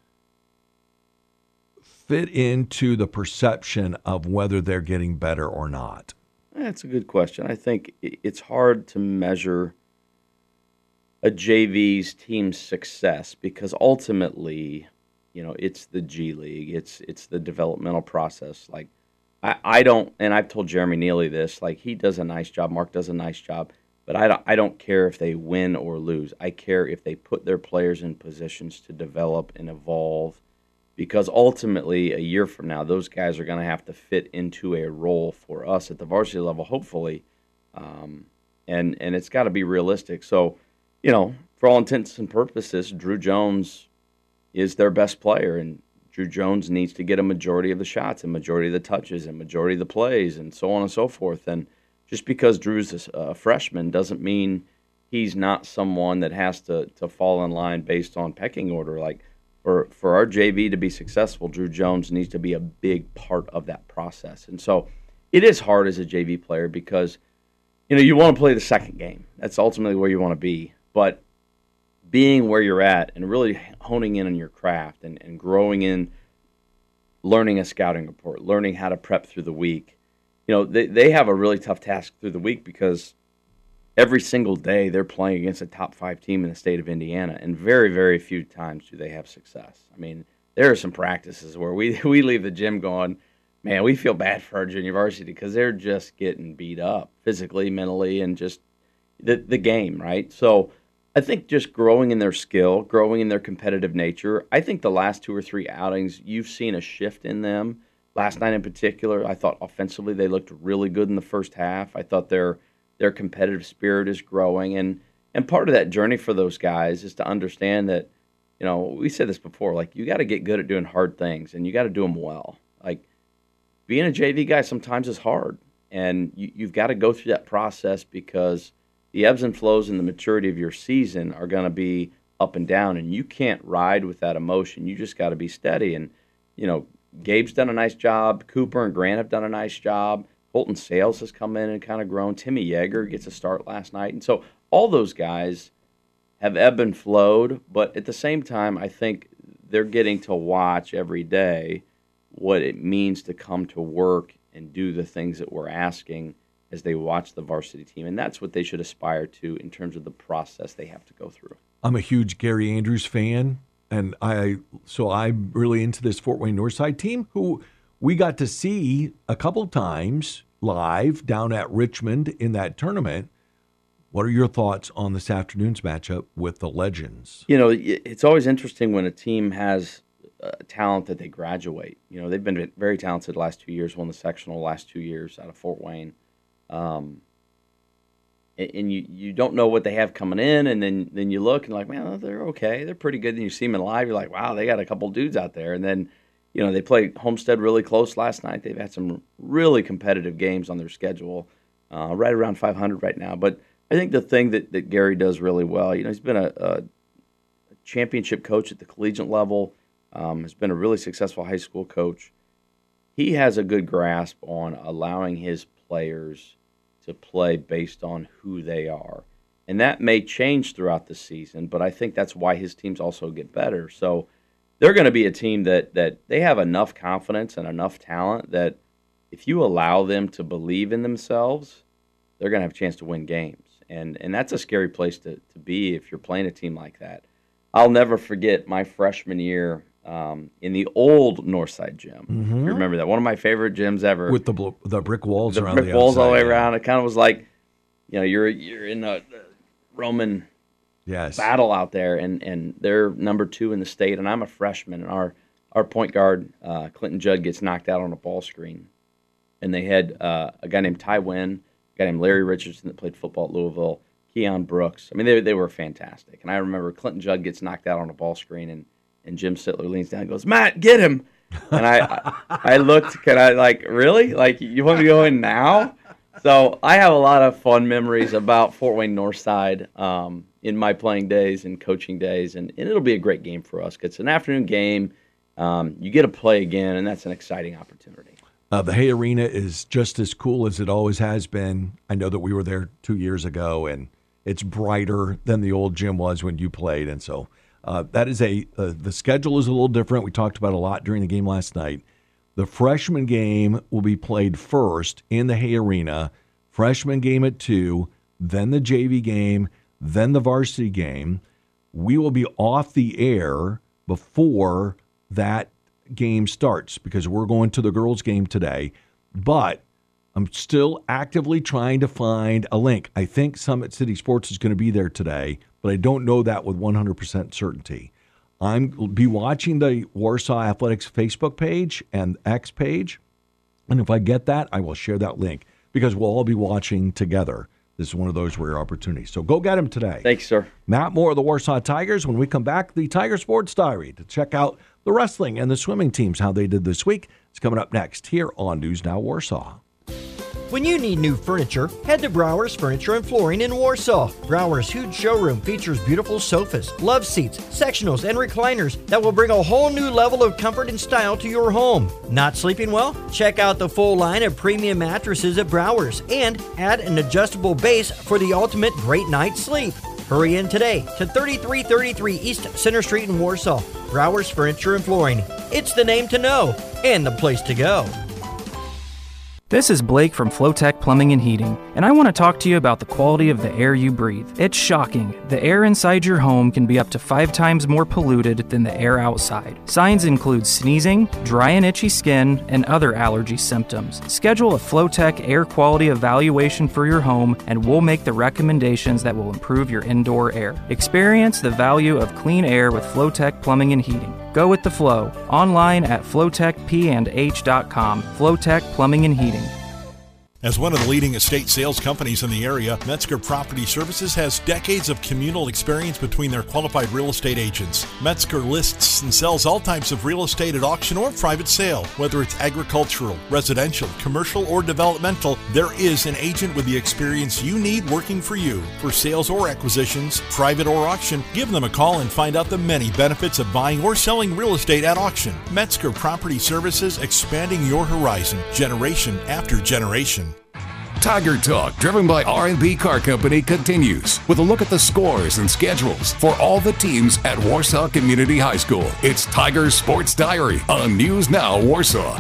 fit into the perception of whether they're getting better or not? That's a good question. I think it's hard to measure a J V's team's success because ultimately, you know, it's the G League. It's it's the developmental process. Like, I, I don't, and I've told Jeremy Neely this, like, he does a nice job, Mark does a nice job, but I don't, I don't care if they win or lose. I care if they put their players in positions to develop and evolve, because ultimately, a year from now, those guys are going to have to fit into a role for us at the varsity level, hopefully, um, and and it's got to be realistic. So, you know, for all intents and purposes, Drew Jones is their best player, and Drew Jones needs to get a majority of the shots, and majority of the touches, and majority of the plays, and so on and so forth. And just because Drew's a, a freshman doesn't mean he's not someone that has to to fall in line based on pecking order. Like, For for our J V to be successful, Drew Jones needs to be a big part of that process. And so it is hard as a J V player because, you know, you want to play the second game. That's ultimately where you want to be. But being where you're at and really honing in on your craft and, and growing in, learning a scouting report, learning how to prep through the week, you know, they, they have a really tough task through the week because every single day they're playing against a top five team in the state of Indiana, and very, very few times do they have success. I mean, there are some practices where we we leave the gym going, man, we feel bad for our junior varsity because they're just getting beat up physically, mentally, and just the the game, right? So I think just growing in their skill, growing in their competitive nature. I think the last two or three outings, you've seen a shift in them. Last night in particular, I thought offensively they looked really good in the first half. I thought their their competitive spirit is growing. And, and part of that journey for those guys is to understand that, you know, we said this before, like you got to get good at doing hard things and you got to do them well. Like being a J V guy sometimes is hard. And you, you've got to go through that process because the ebbs and flows and the maturity of your season are going to be up and down, and you can't ride with that emotion. You just got to be steady. And, you know, Gabe's done a nice job. Cooper and Grant have done a nice job. Colton Sales has come in and kind of grown. Timmy Yeager gets a start last night. And so all those guys have ebbed and flowed, but at the same time, I think they're getting to watch every day what it means to come to work and do the things that we're asking as they watch the varsity team. And that's what they should aspire to in terms of the process they have to go through. I'm a huge Gary Andrews fan, and I so I'm really into this Fort Wayne Northside team, who we got to see a couple times live down at Richmond in that tournament. What are your thoughts on this afternoon's matchup with the Legends? You know, it's always interesting when a team has a talent that they graduate. You know, they've been very talented the last two years, won the sectional the last two years out of Fort Wayne. Um, and, and you, you don't know what they have coming in, and then, then you look and like, man, they're okay. They're pretty good. And you see them in live, you're like, wow, they got a couple dudes out there. And then, you know, they played Homestead really close last night. They've had some really competitive games on their schedule, uh, right around five hundred right now. But I think the thing that, that Gary does really well, you know, he's been a, a championship coach at the collegiate level, um, has been a really successful high school coach. He has a good grasp on allowing his players to play based on who they are. And that may change throughout the season, but I think that's why his teams also get better. So they're going to be a team that that they have enough confidence and enough talent that if you allow them to believe in themselves, they're going to have a chance to win games. And and that's a scary place to, to be if you're playing a team like that. I'll never forget my freshman year um, in the old Northside gym. Mm-hmm. You remember that? One of my favorite gyms ever. With the bl- the brick walls the around brick the walls outside, all the way yeah. around. It kind of was like, you know, you're you're in a Roman yes. battle out there, and, and they're number two in the state, and I'm a freshman, and our, our point guard, uh, Clinton Judd, gets knocked out on a ball screen. And they had uh, a guy named Ty Wynn, a guy named Larry Richardson that played football at Louisville, Keon Brooks. I mean, they they were fantastic. And I remember Clinton Judd gets knocked out on a ball screen, and, and Jim Sittler leans down and goes, Matt, get him. And I, I, I looked, can I, like, really? Like, you want me to go in now? So I have a lot of fun memories about Fort Wayne Northside um, in my playing days and coaching days, and, and it'll be a great game for us. It's an afternoon game. Um, you get to play again, and that's an exciting opportunity. Uh, the Hay Arena is just as cool as it always has been. I know that we were there two years ago, and it's brighter than the old gym was when you played. And so uh, that is a uh, the schedule is a little different. We talked about it a lot during the game last night. The freshman game will be played first in the Hay Arena. Freshman game at two, then the J V game, then the varsity game. We will be off the air before that game starts because we're going to the girls' game today. But I'm still actively trying to find a link. I think Summit City Sports is going to be there today, but I don't know that with one hundred percent certainty. I'm be watching the Warsaw Athletics Facebook page and X page, and if I get that, I will share that link because we'll all be watching together. This is one of those rare opportunities. So go get him today. Thanks, sir. Matt Moore of the Warsaw Tigers. When we come back, the Tiger Sports Diary to check out the wrestling and the swimming teams, how they did this week. It's coming up next here on News Now Warsaw. When you need new furniture, head to Brower's Furniture and Flooring in Warsaw. Brower's huge showroom features beautiful sofas, love seats, sectionals, and recliners that will bring a whole new level of comfort and style to your home. Not sleeping well? Check out the full line of premium mattresses at Brower's and add an adjustable base for the ultimate great night's sleep. Hurry in today to thirty-three thirty-three East Center Street in Warsaw. Brower's Furniture and Flooring. It's the name to know and the place to go. This is Blake from Flowtech Plumbing and Heating. and I want to talk to you about the quality of the air you breathe. It's shocking. The air inside your home can be up to five times more polluted than the air outside. Signs include sneezing, dry and itchy skin, and other allergy symptoms. Schedule a Flowtech air quality evaluation for your home, and we'll make the recommendations that will improve your indoor air. Experience the value of clean air with Flowtech Plumbing and Heating. Go with the flow. Online at flowtech p and h dot com. Flowtech Plumbing and Heating. As one of the leading estate sales companies in the area, Metzger Property Services has decades of communal experience between their qualified real estate agents. Metzger lists and sells all types of real estate at auction or private sale. Whether it's agricultural, residential, commercial, or developmental, there is an agent with the experience you need working for you. For sales or acquisitions, private or auction, give them a call and find out the many benefits of buying or selling real estate at auction. Metzger Property Services, expanding your horizon, generation after generation. Tiger Talk, driven by R and B Car Company, continues with a look at the scores and schedules for all the teams at Warsaw Community High School. It's Tiger Sports Diary on News Now Warsaw.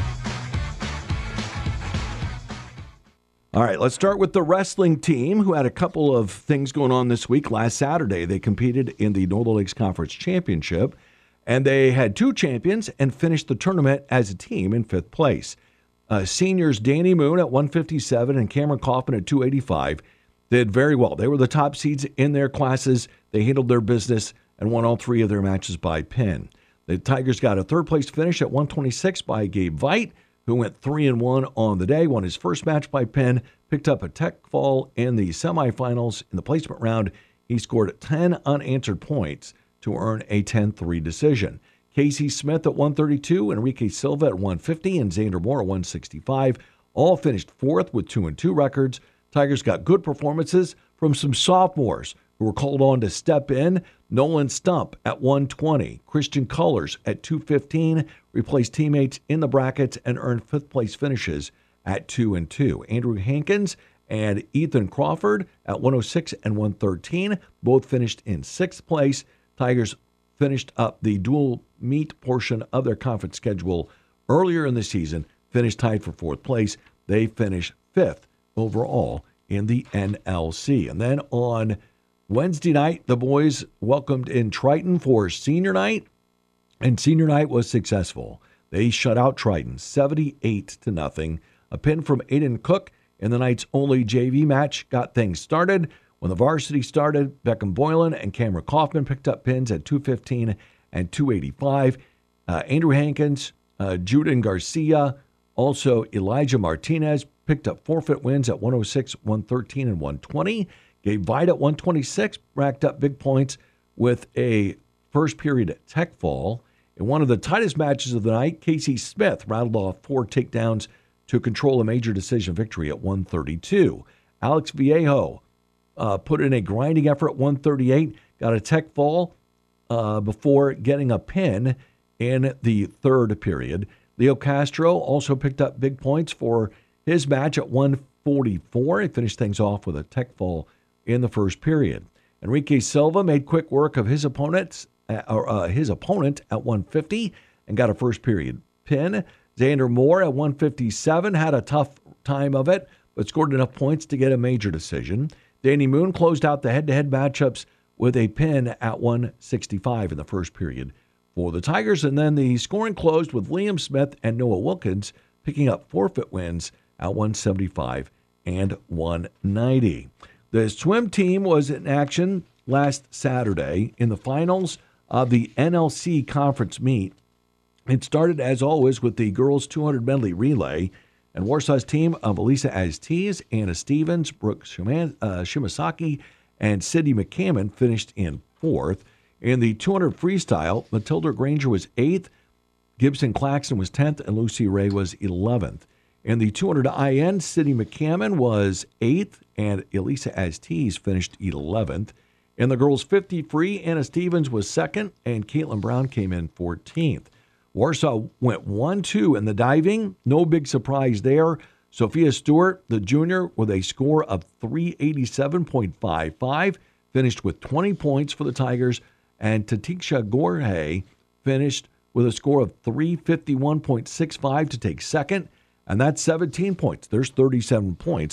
All right, let's start with the wrestling team, who had a couple of things going on this week. Last Saturday, they competed in the Northern Lakes Conference Championship, and they had two champions and finished the tournament as a team in fifth place. Uh, seniors Danny Moon at one fifty-seven and Cameron Kaufman at two eighty-five did very well. They were the top seeds in their classes. They handled their business and won all three of their matches by pin. The Tigers got a third-place finish at one twenty-six by Gabe Veit, who went three and one on the day, won his first match by pin, picked up a tech fall in the semifinals. In the placement round, he scored ten unanswered points to earn a ten three decision. Casey Smith at one thirty-two, Enrique Silva at one fifty, and Xander Moore at one sixty-five. All finished fourth with two and two records. Tigers got good performances from some sophomores who were called on to step in. Nolan Stump at one twenty. Christian Cullers at two fifteen replaced teammates in the brackets and earned fifth place finishes at two and two. Andrew Hankins and Ethan Crawford at one oh six and one thirteen both finished in sixth place. Tigers finished up the dual meet portion of their conference schedule earlier in the season, finished tied for fourth place. They finished fifth overall in the N L C. And then on Wednesday night, the boys welcomed in Triton for senior night, and senior night was successful. They shut out Triton seventy-eight to nothing. A pin from Aiden Cook in the night's only J V match got things started. When the varsity started, Beckham Boylan and Cameron Kaufman picked up pins at two fifteen and two eighty-five. Uh, Andrew Hankins, uh, Juden Garcia, also Elijah Martinez picked up forfeit wins at one oh six, one thirteen, and one twenty. Gabe Veit at one twenty-six racked up big points with a first period tech fall. In one of the tightest matches of the night, Casey Smith rattled off four takedowns to control a major decision victory at one thirty-two. Alex Viejo uh, put in a grinding effort at one thirty-eight, got a tech fall uh, before getting a pin in the third period. Leo Castro also picked up big points for his match at one forty-four. He finished things off with a tech fall in the first period. Enrique Silva made quick work of his opponents, uh, or uh, his opponent at one fifty and got a first period pin. Xander Moore at one fifty-seven had a tough time of it, but scored enough points to get a major decision. Danny Moon closed out the head-to-head matchups with a pin at one sixty-five in the first period for the Tigers. And then the scoring closed with Liam Smith and Noah Wilkins picking up forfeit wins at one seventy-five and one ninety. The swim team was in action last Saturday in the finals of the N L C conference meet. It started, as always, with the girls' two hundred medley relay, and Warsaw's team of Elisa Aztiz, Anna Stevens, Brooke Shiman, uh, Shimasaki, and Sydney McCammon finished in fourth. In the two hundred freestyle, Matilda Granger was eighth, Gibson Claxton was tenth, and Lucy Ray was eleventh. In the two hundred I N, Sydney McCammon was eighth, and Elisa Aztiz finished eleventh. In the girls' fifty free, Anna Stevens was second, and Caitlin Brown came in fourteenth. Warsaw went one two in the diving. No big surprise there. Sophia Stewart, the junior, with a score of three eighty-seven point five five, finished with twenty points for the Tigers, and Tatisha Gorhe finished with a score of three fifty-one point six five to take second, and that's seventeen points. There's thirty-seven points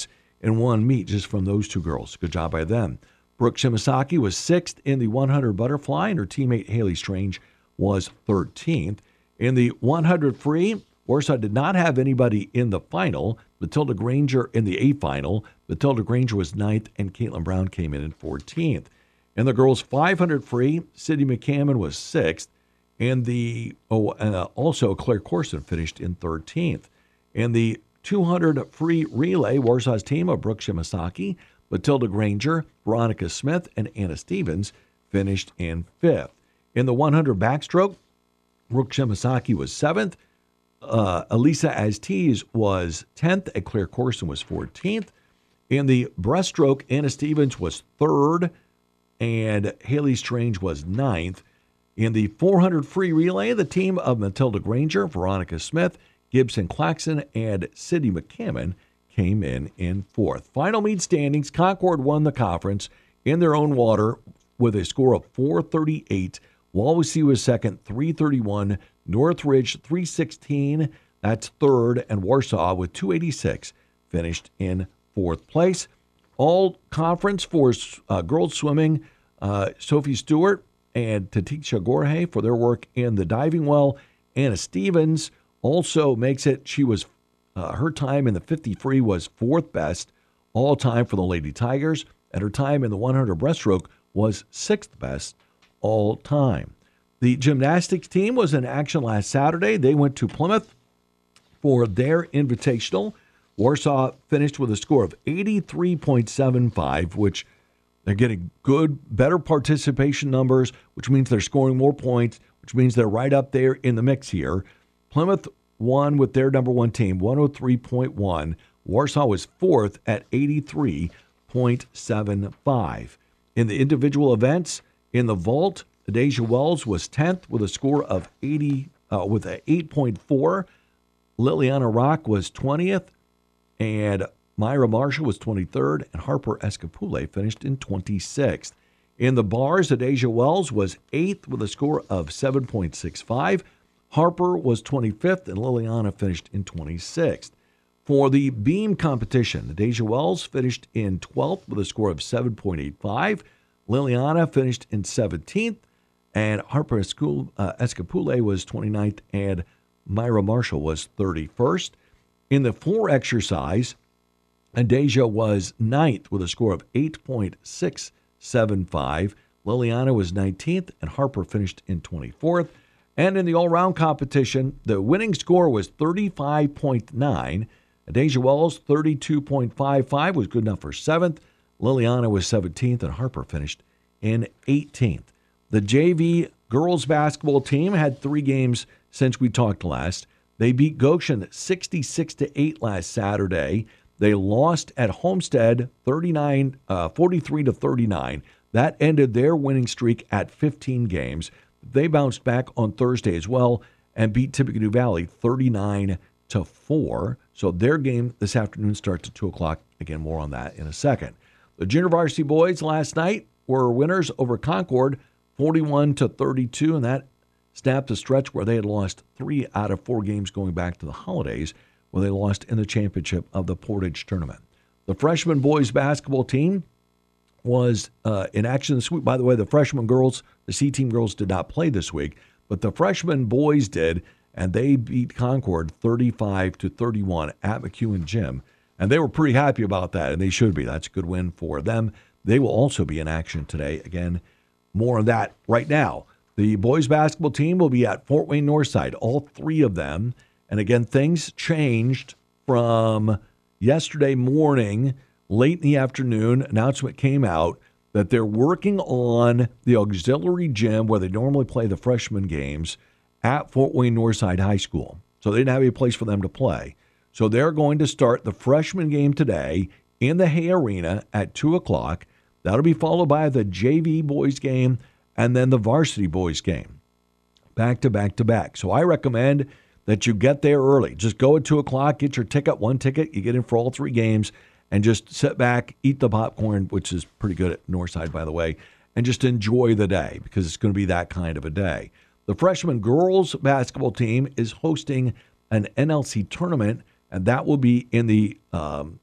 in one meet just from those two girls. Good job by them. Brooke Shimasaki was sixth in the one hundred butterfly, and her teammate Haley Strange was thirteenth. In the one hundred free, Warsaw did not have anybody in the final. Matilda Granger in the A final. Matilda Granger was ninth, and Caitlin Brown came in in fourteenth. In the girls' five hundred free, Sydney McCammon was sixth, and the oh, uh, also Claire Corson finished in thirteenth. In the two hundred free relay, Warsaw's team of Brooke Shimasaki, Matilda Granger, Veronica Smith, and Anna Stevens finished in fifth. In the one hundred backstroke, Brooke Shimasaki was seventh. Uh, Elisa Aztiz was tenth, and Claire Corson was fourteenth. In the breaststroke, Anna Stevens was third, and Haley Strange was ninth. In the four hundred free relay, the team of Matilda Granger, Veronica Smith, Gibson Claxon, and Sydney McCammon came in in fourth. Final meet standings, Concord won the conference in their own water with a score of four thirty-eight. Wawasee was second, three thirty-one. Northridge, three sixteen. That's third. And Warsaw, with two eighty-six, finished in fourth place. All conference for uh, girls swimming, uh, Sophie Stewart and Tatisha Gorhe for their work in the diving well. Anna Stevens also makes it. She was uh, her time in the fifty free was fourth best all time for the Lady Tigers, and her time in the one hundred breaststroke was sixth best all time. The gymnastics team was in action last Saturday. They went to Plymouth for their invitational. Warsaw finished with a score of eighty-three point seven five, which they're getting good, better participation numbers, which means they're scoring more points, which means they're right up there in the mix here. Plymouth won with their number one team, one oh three point one. Warsaw was fourth at eighty-three point seven five. In the individual events, in the vault, Adasia Wells was tenth with a score of eighty, uh, with an eight point four. Liliana Rock was twentieth, and Myra Marshall was twenty-third, and Harper Escapule finished in twenty-sixth. In the bars, Adasia Wells was eighth with a score of seven point six five. Harper was twenty-fifth, and Liliana finished in twenty-sixth. For the beam competition, Adasia Wells finished in twelfth with a score of seven point eight five. Liliana finished in seventeenth, and Harper Escapule was twenty-ninth, and Myra Marshall was thirty-first. In the floor exercise, Adasia was ninth with a score of eight point six seven five. Liliana was nineteenth, and Harper finished in twenty-fourth. And in the all-round competition, the winning score was thirty-five point nine. Adasia Wells, thirty-two point five five, was good enough for seventh. Liliana was seventeenth, and Harper finished in eighteenth. The J V girls basketball team had three games since we talked last. They beat Goshen sixty-six to eight last Saturday. They lost at Homestead thirty-nine, uh, forty-three to thirty-nine. That ended their winning streak at fifteen games. They bounced back on Thursday as well and beat Tippecanoe Valley thirty-nine to four. So their game this afternoon starts at two o'clock. Again, more on that in a second. The junior varsity boys last night were winners over Concord, forty-one to thirty-two, and that snapped a stretch where they had lost three out of four games going back to the holidays, where they lost in the championship of the Portage tournament. The freshman boys basketball team was uh, in action this week. By the way, the freshman girls, the C-team girls, did not play this week, but the freshman boys did, and they beat Concord thirty-five to thirty-one at McEwen Gym. And they were pretty happy about that, and they should be. That's a good win for them. They will also be in action today. Again, more on that right now. The boys basketball team will be at Fort Wayne Northside, all three of them. And again, things changed from yesterday morning, late in the afternoon. Announcement came out that they're working on the auxiliary gym where they normally play the freshman games at Fort Wayne Northside High School. So they didn't have a place for them to play. So they're going to start the freshman game today in the Hay Arena at two o'clock. That'll be followed by the J V boys game and then the varsity boys game, back to back to back. So I recommend that you get there early. Just go at two o'clock, get your ticket, one ticket. You get in for all three games, and just sit back, eat the popcorn, which is pretty good at Northside, by the way, and just enjoy the day because it's going to be that kind of a day. The freshman girls basketball team is hosting an N L C tournament, and that will be in the um,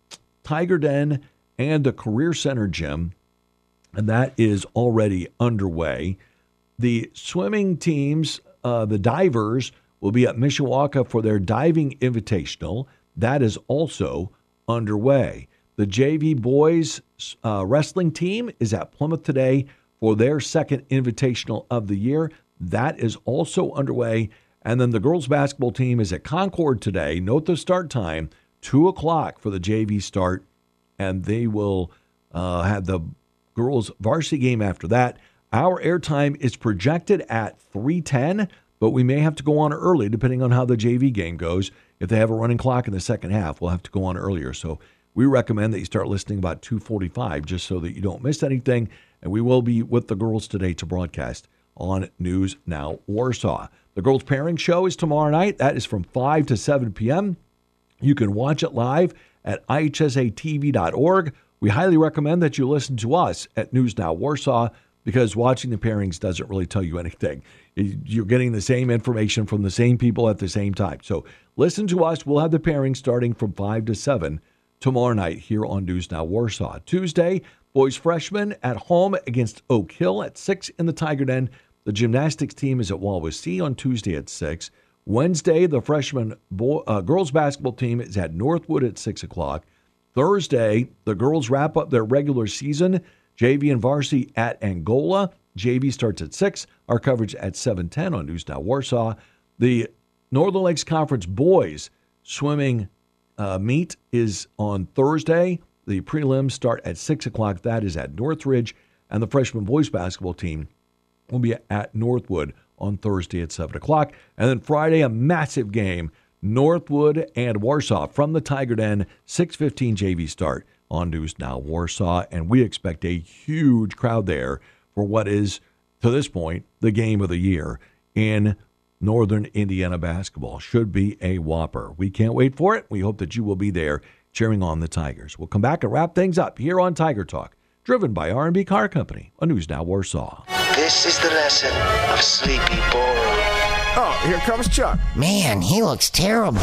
Tiger Den and the Career Center Gym, and that is already underway. The swimming teams, uh, the divers, will be at Mishawaka for their diving invitational. That is also underway. The J V boys uh, wrestling team is at Plymouth today for their second invitational of the year. That is also underway. And then the girls basketball team is at Concord today. Note the start time, two o'clock for the J V start, and they will uh, have the girls varsity game after that. Our airtime is projected at three ten, but we may have to go on early depending on how the J V game goes. If they have a running clock in the second half, we'll have to go on earlier. So we recommend that you start listening about two forty-five just so that you don't miss anything. And we will be with the girls today to broadcast on News Now Warsaw. The girls pairing show is tomorrow night. That is from five to seven p.m. You can watch it live at I H S A T V dot org. We highly recommend that you listen to us at News Now Warsaw because watching the pairings doesn't really tell you anything. You're getting the same information from the same people at the same time. So listen to us. We'll have the pairing starting from five to seven tomorrow night here on News Now Warsaw. Tuesday, boys freshmen at home against Oak Hill at six in the Tiger Den. The gymnastics team is at Wawasee on Tuesday at six. Wednesday, the freshman boy, uh, girls basketball team is at Northwood at six o'clock. Thursday, the girls wrap up their regular season. J V and varsity at Angola. J V starts at six. Our coverage at seven ten on News Now Warsaw. The Northern Lakes Conference boys swimming uh, meet is on Thursday. The prelims start at six o'clock. That is at Northridge. And the freshman boys basketball team will be at Northwood on Thursday at seven o'clock. And then Friday, a massive game, Northwood and Warsaw from the Tiger Den, six fifteen J V start on News Now Warsaw. And we expect a huge crowd there for what is, to this point, the game of the year in Northern Indiana basketball. Should be a whopper. We can't wait for it. We hope that you will be there cheering on the Tigers. We'll come back and wrap things up here on Tiger Talk, driven by R and B Car Company on News Now Warsaw. This is the lesson of Sleepy Boy. Oh, here comes Chuck. Man, he looks terrible.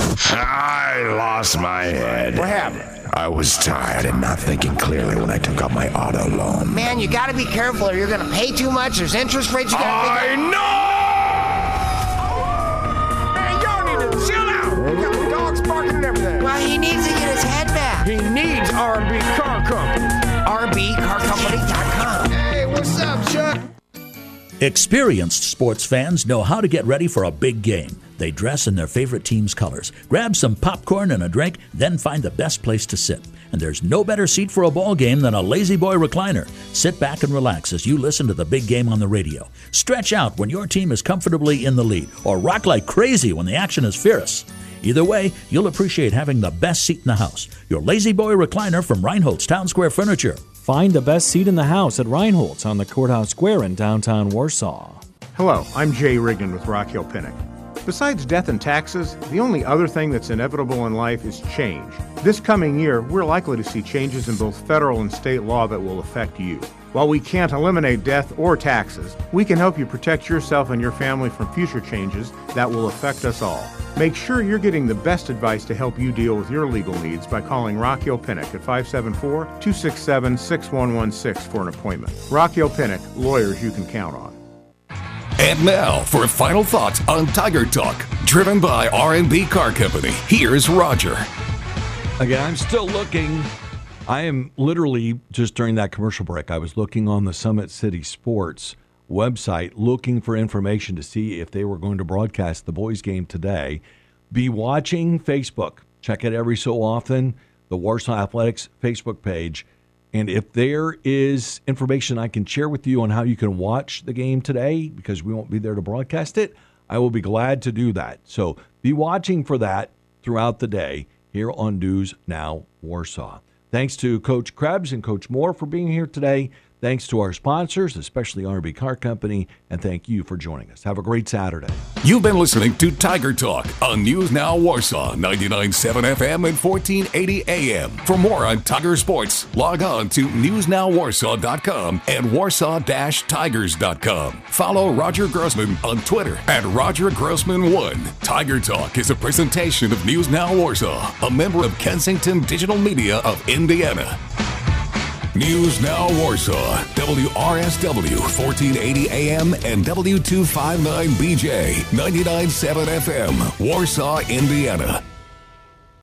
I lost my head. What happened? I was tired and not thinking clearly when I took out my auto loan. Man, you gotta be careful or you're gonna pay too much. There's interest rates you gotta I figure- know! Man, y'all need to chill out. You got the dogs barking and everything. Well, he needs to get his head back. He needs R and B Car Company. R B car company dot com. Hey, what's up, Chuck? Experienced sports fans know how to get ready for a big game. They dress in their favorite team's colors, grab some popcorn and a drink, then find the best place to sit. And there's no better seat for a ball game than a Lazy Boy recliner. Sit back and relax as you listen to the big game on the radio. Stretch out when your team is comfortably in the lead, or rock like crazy when the action is fierce. Either way, you'll appreciate having the best seat in the house. Your Lazy Boy recliner from Reinhold's Town Square Furniture. Find the best seat in the house at Reinhold's on the Courthouse Square in downtown Warsaw. Hello, I'm Jay Rigdon with Rock Hill Pinnock. Besides death and taxes, the only other thing that's inevitable in life is change. This coming year, we're likely to see changes in both federal and state law that will affect you. While we can't eliminate death or taxes, we can help you protect yourself and your family from future changes that will affect us all. Make sure you're getting the best advice to help you deal with your legal needs by calling Rock Hill Pinnock at five seven four, two six seven, six one one six for an appointment. Rock Hill Pinnock, lawyers you can count on. And now for final thoughts on Tiger Talk, driven by R and B Car Company. Here's Roger. Again, I'm still looking. I am literally, just during that commercial break, I was looking on the Summit City Sports website looking for information to see if they were going to broadcast the boys game today. Be watching Facebook. Check it every so often, the Warsaw Athletics Facebook page. And if there is information I can share with you on how you can watch the game today, because we won't be there to broadcast it, I will be glad to do that. So be watching for that throughout the day here on News Now Warsaw. Thanks to Coach Krebs and Coach Moore for being here today. Thanks to our sponsors, especially R and B Car Company, and thank you for joining us. Have a great Saturday. You've been listening to Tiger Talk on News Now Warsaw, ninety-nine point seven F M and fourteen eighty A M. For more on Tiger sports, log on to news now warsaw dot com and warsaw dash tigers dot com. Follow Roger Grossman on Twitter at Roger Grossman one. Tiger Talk is a presentation of News Now Warsaw, a member of Kensington Digital Media of Indiana. News Now Warsaw, W R S W fourteen eighty A M and W two fifty-nine B J ninety-nine point seven F M, Warsaw, Indiana.